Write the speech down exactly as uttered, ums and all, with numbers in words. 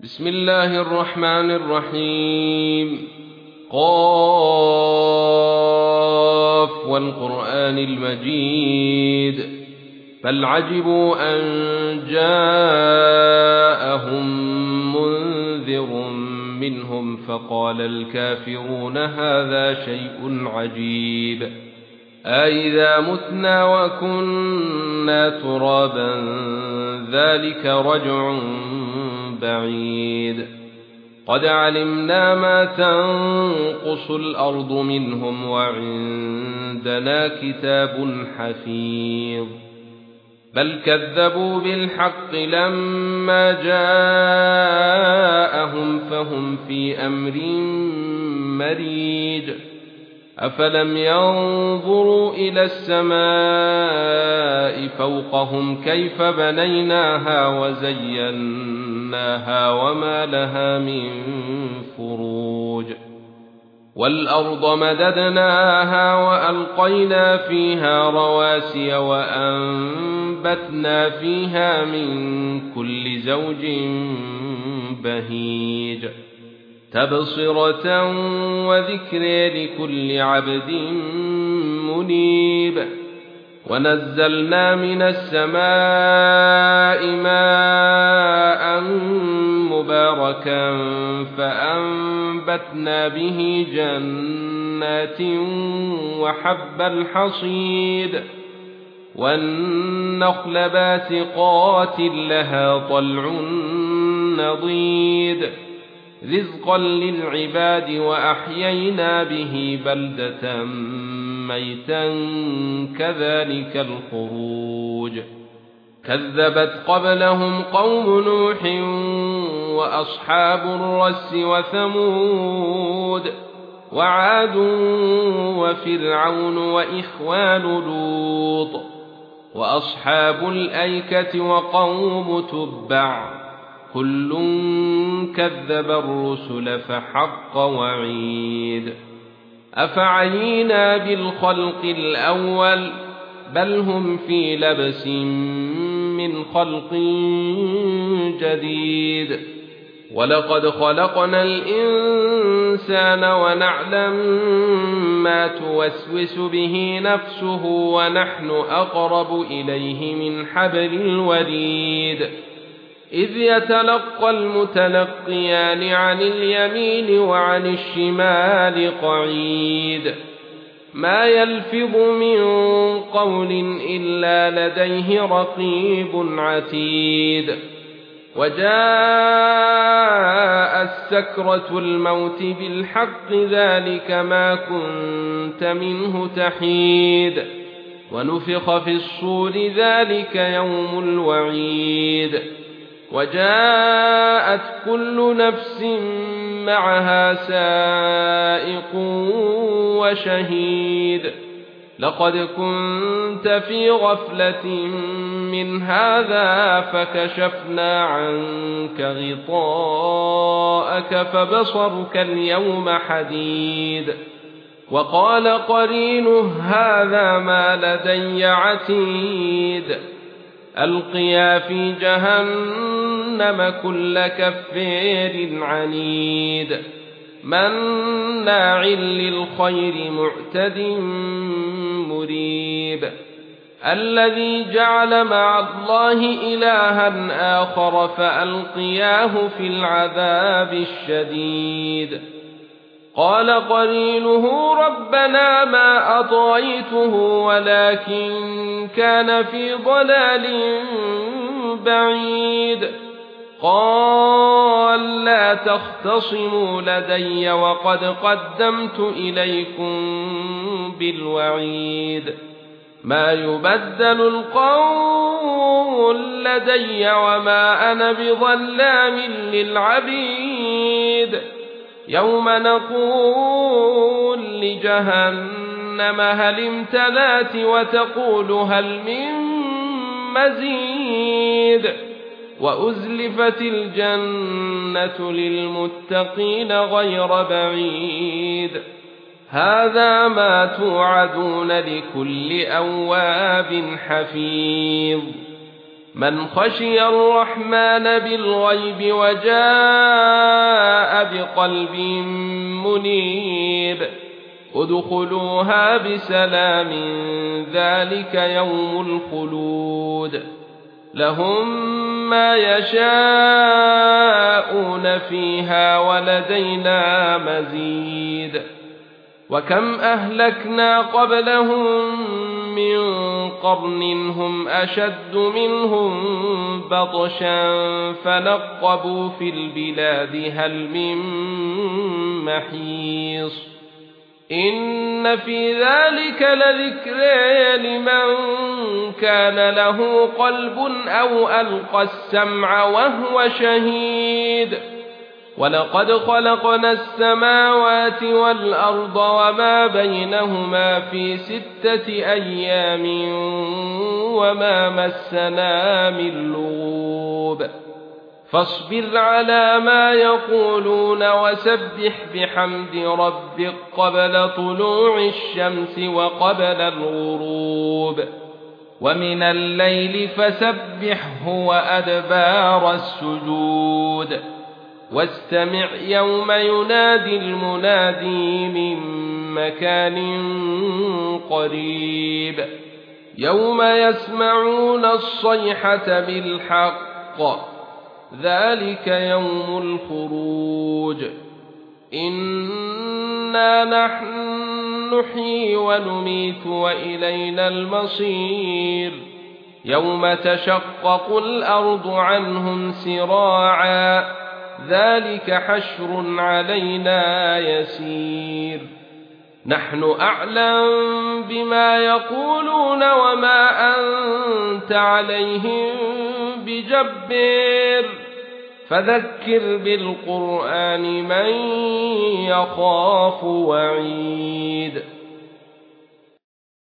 بسم الله الرحمن الرحيم. قاف والقرآن المجيد. بل عجبوا أن جاءهم منذر منهم فقال الكافرون هذا شيء عجيب أإذا متنا وكنا ترابا ذلك رجع بعيد قد علمنا ما تنقص الأرض منهم وعندنا كتاب حفيظ بل كذبوا بالحق لما جاءهم فهم في أمر مريج أفلم ينظروا إلى السماء فوقهم كيف بنيناها وزيناها وما لها من فروج والأرض مددناها وألقينا فيها رواسي وأنبتنا فيها من كل زوج بهيج تبصرة وذكر لكل عبد منيب ونزلنا من السماء ماء مباركا فأنبتنا به جنات وحب الحصيد والنخل باسقات لها طلع نضيد رزقا للعباد وأحيينا به بلدة ميتا كذلك الخروج كذبت قبلهم قوم نوح وأصحاب الرس وثمود وعاد وفرعون وإخوان لوط وأصحاب الأيكة وقوم تبع كل كذب الرسل فحق وعيد أفعينا بالخلق الأول بل هم في لبس من خلق جديد ولقد خلقنا الإنسان ونعلم ما توسوس به نفسه ونحن أقرب إليه من حبل الوريد إذ يتلقى المتلقيان عن اليمين وعن الشمال قعيد ما يلفظ من قول إلا لديه رقيب عتيد وجاء السكرة الموت بالحق ذلك ما كنت منه تحيد ونفخ في الصور ذلك يوم الوعيد وجاءت كل نفس معها سائق وشهيد لقد كنت في غفلة من هذا فكشفنا عنك غطاءك فبصرك اليوم حديد وقال قرينه هذا ما لدي عتيد ألقيا في جهنم كل كفار عنيد مناع للخير معتد مريب الذي جعل مع الله إلها آخر فألقياه في العذاب الشديد قال قرينه ربنا ما أطغيته ولكن كان في ضلال بعيد قال لا تختصموا لدي وقد قدمت إليكم بالوعيد ما يبدل القول لدي وما أنا بظلام للعبيد يوم نقول لجهنم هل امتلأت وتقول هل من مزيد وأزلفت الجنة للمتقين غير بعيد هذا ما توعدون لكل أواب حفيظ من خشي الرحمن بالغيب وجاء بقلب منيب ادخلوها بسلام ذلك يوم الخلود لهم ما يشاءون فيها ولدينا مزيد وكم أهلكنا قبلهم من قرن هم أشد منهم بطشا فنقبوا في البلاد هل من محيص إن في ذلك لذكرى لمن كان له قلب أو ألقى السمع وهو شهيد ولقد خلقنا السماوات والأرض وما بينهما في ستة أيام وما مسنا من لغوب فاصبر على ما يقولون وسبح بحمد ربك قبل طلوع الشمس وقبل الغروب ومن الليل فسبحه وأدبار السجود واستمع يوم ينادي المنادي من مكان قريب يوم يسمعون الصيحة بالحق ذلك يوم الخروج إنا نحن نحيي ونميت وإلينا المصير يوم تشقق الأرض عنهم سراعا ذلك حشر علينا يسير نحن أعلم بما يقولون وما أنت عليهم بجبار فذكر بالقرآن من يخاف وعيد